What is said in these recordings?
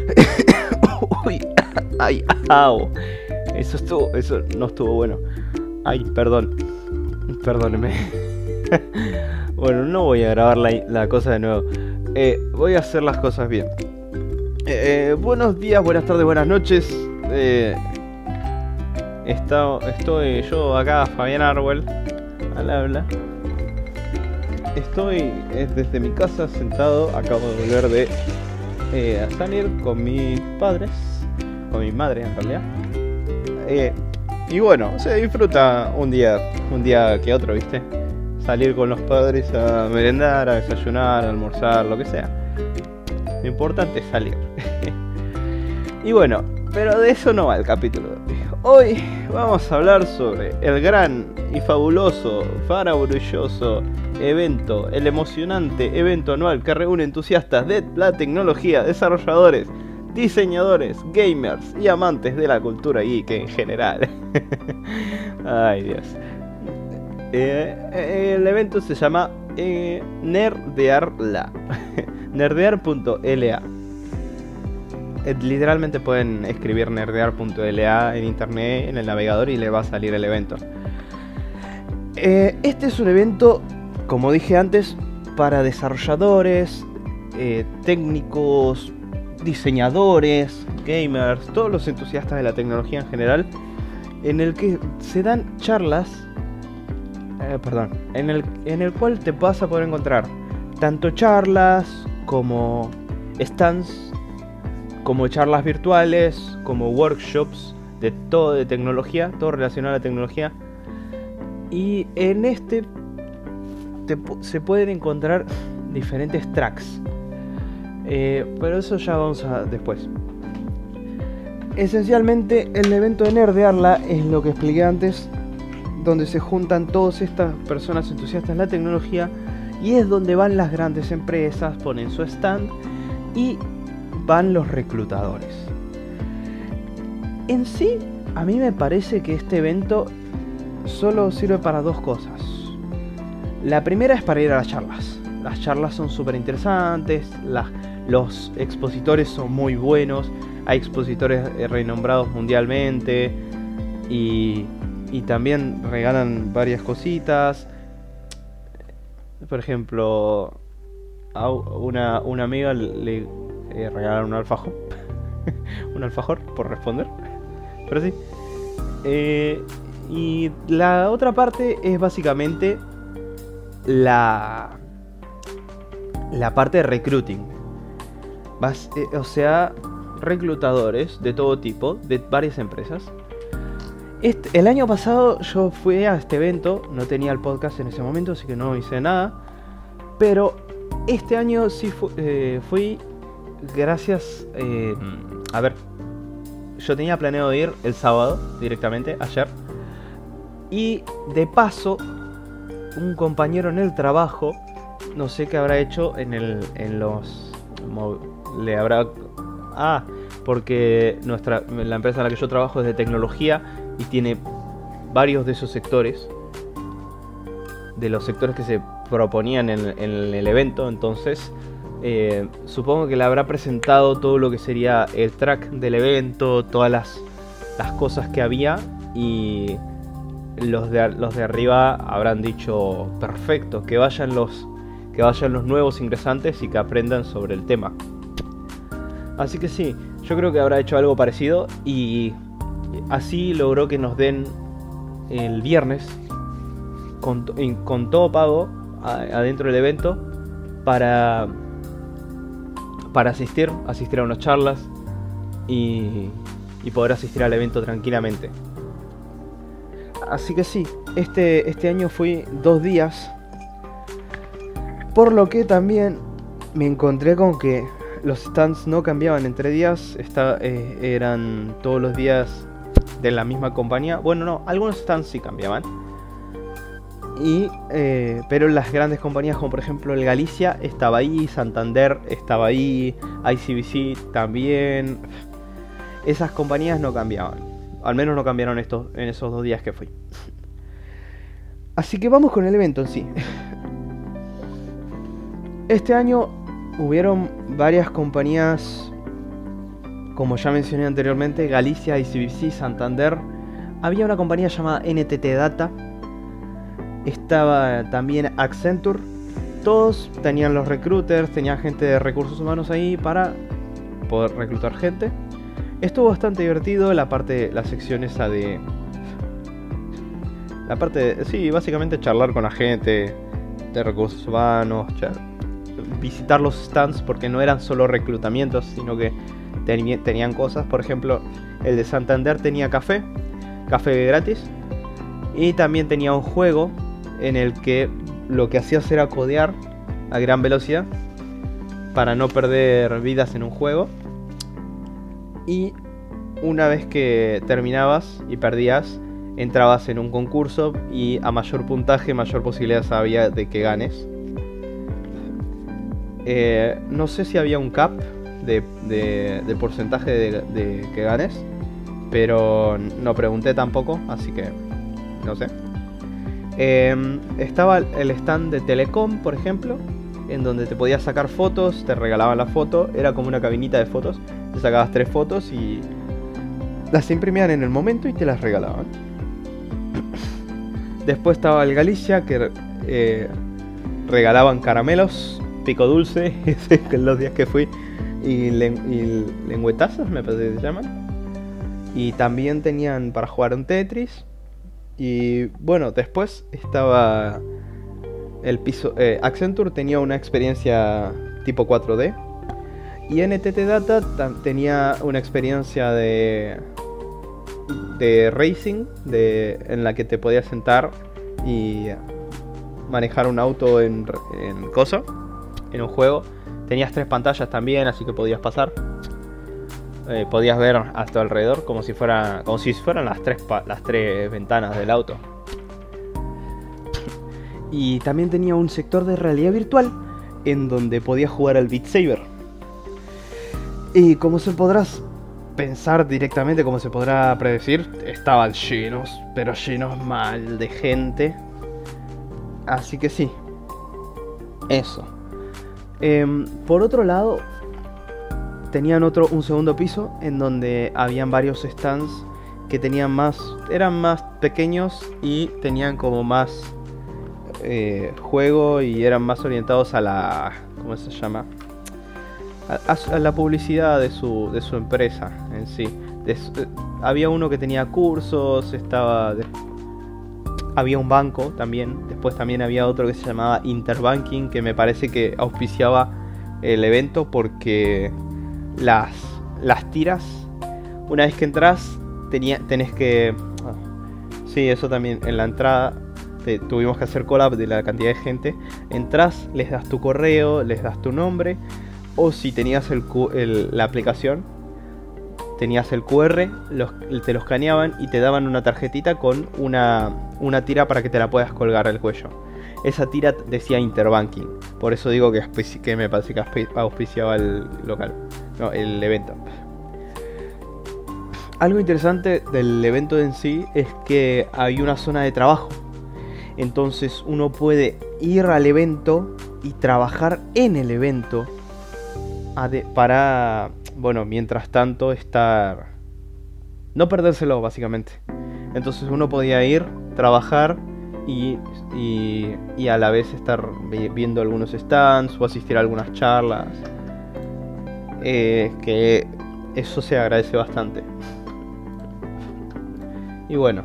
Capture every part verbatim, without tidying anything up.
Uy, ay, au. Eso estuvo, eso no estuvo bueno. Ay, perdón. Perdóneme. Bueno, no voy a grabar la, la cosa de nuevo. Eh, voy a hacer las cosas bien. Eh, buenos días, buenas tardes, buenas noches. Eh, está, estoy yo acá, Fabián Arwell, al habla. Estoy eh, desde mi casa sentado. Acabo de volver de eh, a salir con mis padres, con mi madre en realidad. Eh, y bueno, se disfruta un día, un día que otro, ¿viste? Salir con los padres a merendar, a desayunar, a almorzar, lo que sea. Lo importante es salir. Y bueno, pero de eso no va el capítulo. Hoy vamos a hablar sobre el gran y fabuloso, maravilloso evento, el emocionante evento anual que reúne entusiastas de la tecnología, desarrolladores, diseñadores, gamers y amantes de la cultura geek en general. Ay, Dios. Eh, el evento se llama eh, Nerdearla. Nerdear punto L A. Eh, literalmente pueden escribir nerdear punto L A en internet, en el navegador, y le va a salir el evento. Eh, este es un evento, como dije antes, para desarrolladores, eh, técnicos, diseñadores, gamers, todos los entusiastas de la tecnología en general, en el que se dan charlas, eh, perdón, en el, en el cual te vas a poder encontrar tanto charlas como stands, como charlas virtuales, como workshops de todo de tecnología, todo relacionado a la tecnología. Y en este te, se pueden encontrar diferentes tracks. Eh, pero eso ya vamos a después. Esencialmente el evento de Nerdearla es lo que expliqué antes, donde se juntan todas estas personas entusiastas de la tecnología, y es donde van las grandes empresas, ponen su stand y van los reclutadores. En sí, a mí me parece que este evento solo sirve para dos cosas. La primera es para ir a las charlas. Las charlas son súper interesantes, las Los expositores son muy buenos. Hay expositores renombrados mundialmente. Y, y también regalan varias cositas. Por ejemplo, a una, una amiga le eh, regalaron un alfajor. Un alfajor, por responder. Pero sí. Eh, y la otra parte es básicamente la, la parte de recruiting. Vas, eh, o sea, reclutadores de todo tipo, de varias empresas. Este, el año pasado yo fui a este evento, no tenía el podcast en ese momento, así que no hice nada. Pero este año sí fu eh, fui gracias... Eh, a ver, yo tenía planeado ir el sábado directamente, ayer. Y de paso, un compañero en el trabajo, no sé qué habrá hecho en, el, en los... le habrá... Ah, porque nuestra, la empresa en la que yo trabajo es de tecnología y tiene varios de esos sectores, de los sectores que se proponían en, en el evento. Entonces eh, supongo que le habrá presentado todo lo que sería el track del evento, todas las, las cosas que había, y los de, los de arriba habrán dicho perfecto, que vayan los que vayan los nuevos ingresantes y que aprendan sobre el tema. Así que sí, yo creo que habrá hecho algo parecido, y así logró que nos den el viernes con, con todo pago adentro del evento para, para asistir, asistir a unas charlas y, y poder asistir al evento tranquilamente. Así que sí, este, este año fui dos días, por lo que también me encontré con que los stands no cambiaban entre días, está, eh, eran todos los días de la misma compañía. Bueno, no, algunos stands sí cambiaban. Y, eh, pero las grandes compañías, como por ejemplo el Galicia, estaba ahí, Santander estaba ahí, I C B C también. Esas compañías no cambiaban. Al menos no cambiaron estos, en esos dos días que fui. Así que vamos con el evento en sí. Este año hubieron varias compañías como ya mencioné anteriormente, Galicia, I C B C, Santander. Había una compañía llamada N T T Data. Estaba también Accenture. Todos tenían los recruiters, tenían gente de recursos humanos ahí para poder reclutar gente. Estuvo bastante divertido la parte, la sección esa de... La parte de, sí, básicamente charlar con la gente de recursos humanos, char, visitar los stands, porque no eran solo reclutamientos, sino que ten, tenían cosas. Por ejemplo, el de Santander tenía café, café gratis, y también tenía un juego en el que lo que hacías era codear a gran velocidad para no perder vidas en un juego. Y una vez que terminabas y perdías, entrabas en un concurso y a mayor puntaje, mayor posibilidad había de que ganes. Eh, no sé si había un cap de, de, de porcentaje de, de que ganes, pero no pregunté tampoco, así que no sé. Eh, estaba el stand de Telecom, por ejemplo, en donde te podías sacar fotos, te regalaban la foto, era como una cabinita de fotos, te sacabas tres fotos y las imprimían en el momento y te las regalaban. Después estaba el Galicia, que eh, regalaban caramelos, pico dulce, en los días que fui, y, len- y lengüetazos, me parece que se llaman. Y también tenían para jugar un Tetris. Y bueno, después estaba el piso... Eh, Accenture tenía una experiencia tipo cuatro D. Y N T T Data tam- tenía una experiencia de... de racing, de, en la que te podías sentar y manejar un auto en, en coso, en un juego. Tenías tres pantallas también, así que podías pasar. Eh, podías ver a tu alrededor como si fuera, como si fueran las tres, pa- las tres ventanas del auto. Y también tenía un sector de realidad virtual en donde podías jugar al Beat Saber. Y como se podrás pensar directamente, como se podrá predecir, estaban llenos, pero llenos mal de gente. Así que sí, eso. Eh, por otro lado, tenían otro, un segundo piso en donde habían varios stands que tenían más, eran más pequeños y tenían como más eh, juego y eran más orientados a la, ¿cómo se llama? A, a, a la publicidad de su, de su empresa en sí. De su, eh, había uno que tenía cursos, estaba de, había un banco también. Después también había otro que se llamaba Interbanking, que me parece que auspiciaba el evento porque las, las tiras, una vez que entras, tenía, tenés que... Sí, eso también, en la entrada te, tuvimos que hacer collab de la cantidad de gente. Entras, les das tu correo, les das tu nombre, o si tenías el, el, la aplicación, tenías el Q R, los, te lo escaneaban y te daban una tarjetita con una, una tira para que te la puedas colgar al cuello. Esa tira decía Interbanking, por eso digo que, que me parece que auspiciaba el local, no, el evento. Algo interesante del evento en sí es que hay una zona de trabajo. Entonces uno puede ir al evento y trabajar en el evento para, bueno, mientras tanto estar... no perdérselo, básicamente. Entonces uno podía ir, trabajar y, y, y a la vez estar viendo algunos stands o asistir a algunas charlas. Eh, que eso se agradece bastante. Y bueno,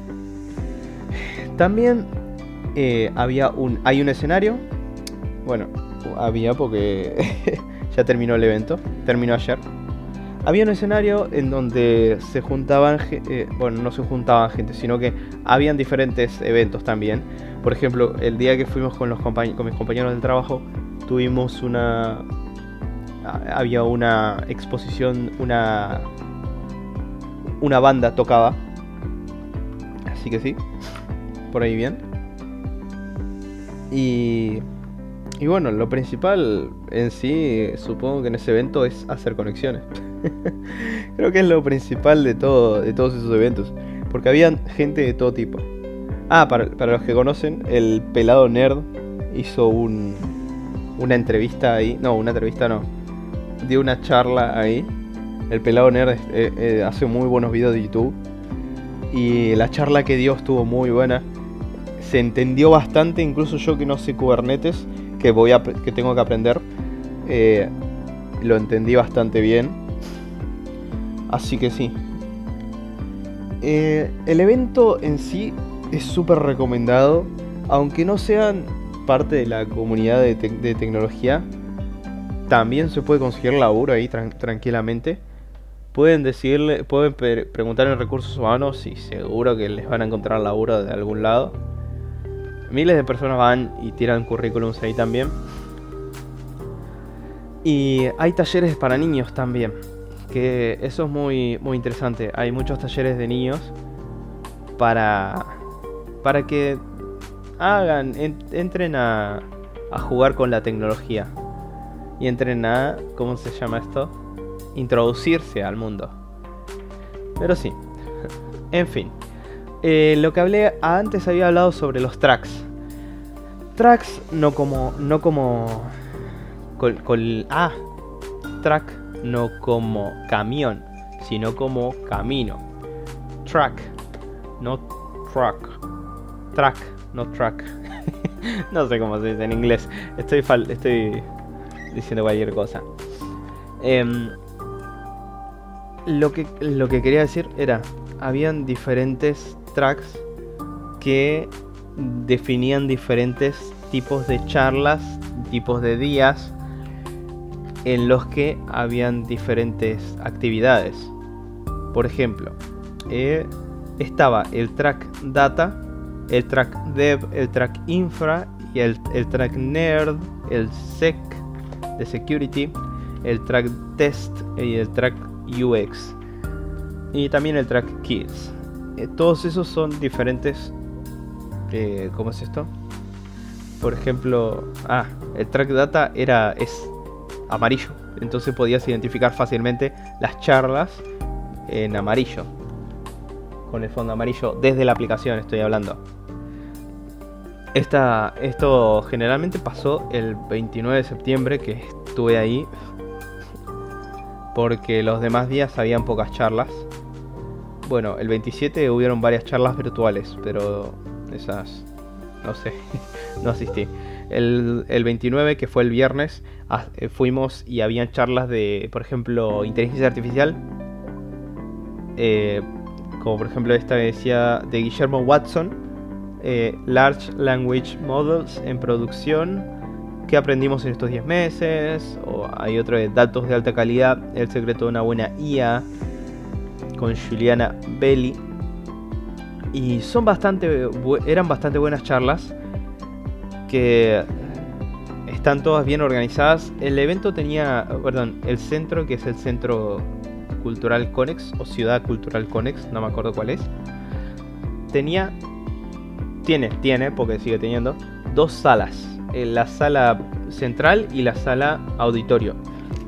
también eh, había un, hay un escenario. Bueno, había porque ya terminó el evento, terminó ayer. Había un escenario en donde se juntaban, eh, bueno, no se juntaban gente, sino que habían diferentes eventos también. Por ejemplo, el día que fuimos con, los compañ- con mis compañeros del trabajo, tuvimos una... había una exposición, una... una banda tocaba. Así que sí, por ahí bien. Y... y bueno, lo principal en sí, supongo que en ese evento es hacer conexiones. Creo que es lo principal de todo, de todos esos eventos, porque había gente de todo tipo. Ah, para, para los que conocen, el pelado nerd hizo un, una entrevista ahí. No, una entrevista no. Dio una charla ahí El pelado nerd eh, eh, hace muy buenos videos de YouTube. Y la charla que dio estuvo muy buena. Se entendió bastante, incluso yo que no sé Kubernetes, que, voy a, que tengo que aprender. Eh, lo entendí bastante bien. Así que sí. Eh, el evento en sí es súper recomendado. Aunque no sean parte de la comunidad de, te de tecnología, también se puede conseguir laburo ahí tran tranquilamente. Pueden decirle, pueden pre preguntar en recursos humanos y seguro que les van a encontrar laburo de algún lado. Miles de personas van y tiran currículums ahí también. Y hay talleres para niños también, que eso es muy, muy interesante. Hay muchos talleres de niños para, para que hagan, en, entren a, a jugar con la tecnología. Y entren a, ¿cómo se llama esto? Introducirse al mundo. Pero sí, en fin, eh, lo que hablé antes, había hablado sobre los tracks. Tracks no como, no como col, col, ah, track no como camión, sino como camino. Track, no truck. Track, no track. No sé cómo se dice en inglés. Estoy fal estoy diciendo cualquier cosa. Eh, Lo que, lo que quería decir era, habían diferentes tracks que definían diferentes tipos de charlas, tipos de días en los que habían diferentes actividades. Por ejemplo, eh, estaba el track data, el track dev, el track infra y el, el track nerd, el sec de security, el track test y el track U X y también el track kids. Eh, todos esos son diferentes. Eh, ¿Cómo es esto? Por ejemplo, ah, el track data era es amarillo, entonces podías identificar fácilmente las charlas en amarillo, con el fondo amarillo desde la aplicación. Estoy hablando. Esta, esto generalmente pasó el veintinueve de septiembre, que estuve ahí, porque los demás días habían pocas charlas. Bueno, el veintisiete hubieron varias charlas virtuales, pero esas, no sé, no asistí. El, el veintinueve, que fue el viernes, fuimos y habían charlas de, por ejemplo, inteligencia artificial. Eh, como por ejemplo esta que decía de Guillermo Watson, eh, Large Language Models en producción, ¿qué aprendimos en estos diez meses? O hay otro de datos de alta calidad, el secreto de una buena I A, con Juliana Belli. Y son bastante, eran bastante buenas charlas, que están todas bien organizadas. El evento tenía, perdón, el centro, que es el Centro Cultural Conex, o Ciudad Cultural Conex, no me acuerdo cuál es, tenía, tiene, tiene, porque sigue teniendo, dos salas. La sala central y la sala auditorio.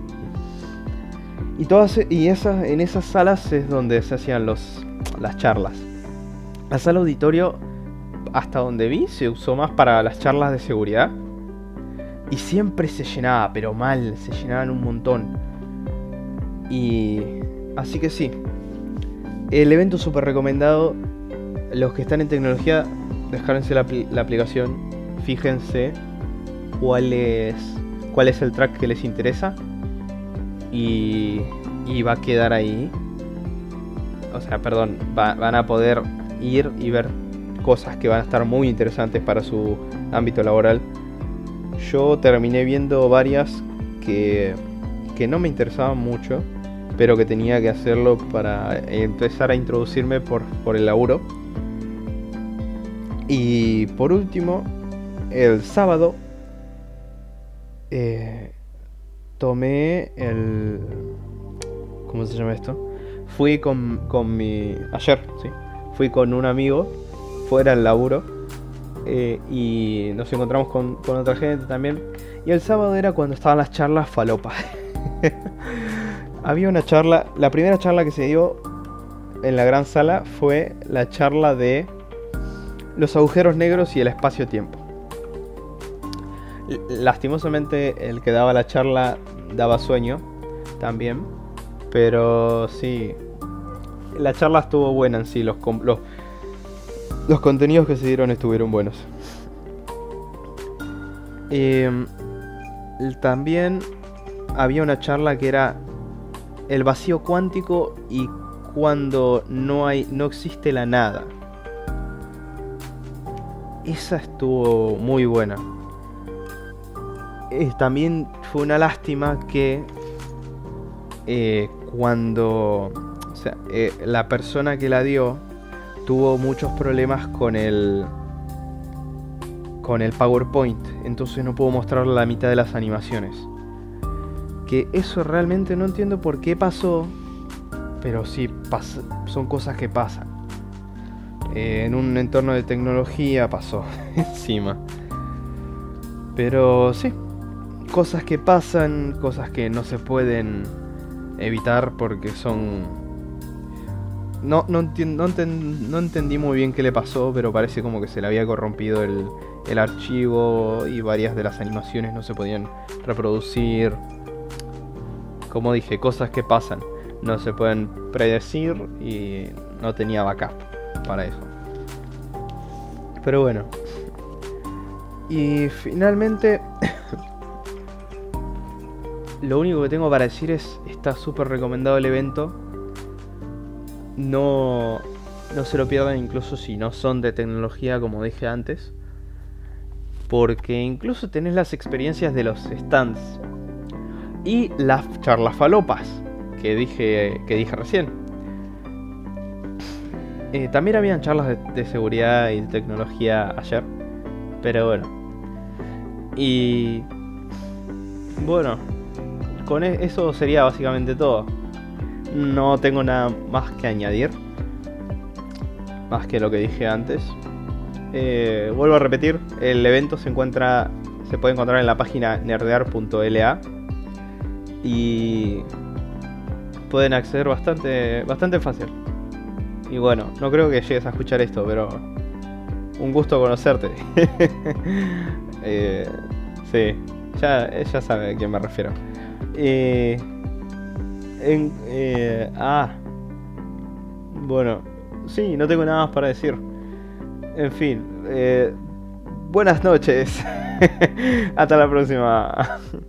Y todas y esas, en esas salas es donde se hacían los, las charlas. La sala auditorio, hasta donde vi, se usó más para las charlas de seguridad. Y siempre se llenaba, pero mal, se llenaban un montón. Y así que sí, el evento súper recomendado. Los que están en tecnología, descárguense la, la aplicación, fíjense cuál es, cuál es el track que les interesa y, y va a quedar ahí. O sea, perdón, va, van a poder ir y ver cosas que van a estar muy interesantes para su ámbito laboral. Yo terminé viendo varias que, que no me interesaban mucho, pero que tenía que hacerlo para empezar a introducirme por, por el laburo. Y por último, el sábado eh, tomé el... ¿Cómo se llama esto? Fui con, con mi... Ayer, sí. Fui con un amigo fuera del laburo. Eh, y nos encontramos con, con otra gente también. Y el sábado era cuando estaban las charlas falopa. Había una charla... La primera charla que se dio en la gran sala fue la charla de los agujeros negros y el espacio-tiempo. Lastimosamente el que daba la charla daba sueño también, Pero sí, la charla estuvo buena en sí, los, los, los contenidos que se dieron estuvieron buenos. Eh, también había una charla que era el vacío cuántico y cuando no hay, no existe la nada. Esa estuvo muy buena. Eh, también fue una lástima que eh, cuando o sea, eh, la persona que la dio tuvo muchos problemas con el con el PowerPoint, entonces no pudo mostrar la mitad de las animaciones. Que eso realmente no entiendo por qué pasó, pero sí pasa, son cosas que pasan. Eh, en un entorno de tecnología pasó encima. Pero sí, cosas que pasan, cosas que no se pueden evitar porque son... No, no, enti- no, enten- no entendí muy bien qué le pasó, pero parece como que se le había corrompido el, el archivo y varias de las animaciones no se podían reproducir. Como dije, cosas que pasan, no se pueden predecir y no tenía backup para eso. Pero bueno. Y finalmente, lo único que tengo para decir es, está súper recomendado el evento. No, no se lo pierdan incluso si no son de tecnología, como dije antes. Porque incluso tenés las experiencias de los stands. Y las charlas falopas que dije, que dije recién. Eh, también habían charlas de, de seguridad y de tecnología ayer. Pero bueno. Y... Bueno, con eso sería básicamente todo. No tengo nada más que añadir. Más que lo que dije antes. Eh, vuelvo a repetir, el evento se encuentra, se puede encontrar en la página nerdear punto l a y pueden acceder bastante, bastante fácil. Y bueno, no creo que llegues a escuchar esto, pero un gusto conocerte. eh, sí, ya, ya sabe a quién me refiero. Eh, en, eh, ah, bueno, sí, no tengo nada más para decir. En fin, eh, buenas noches. Hasta la próxima.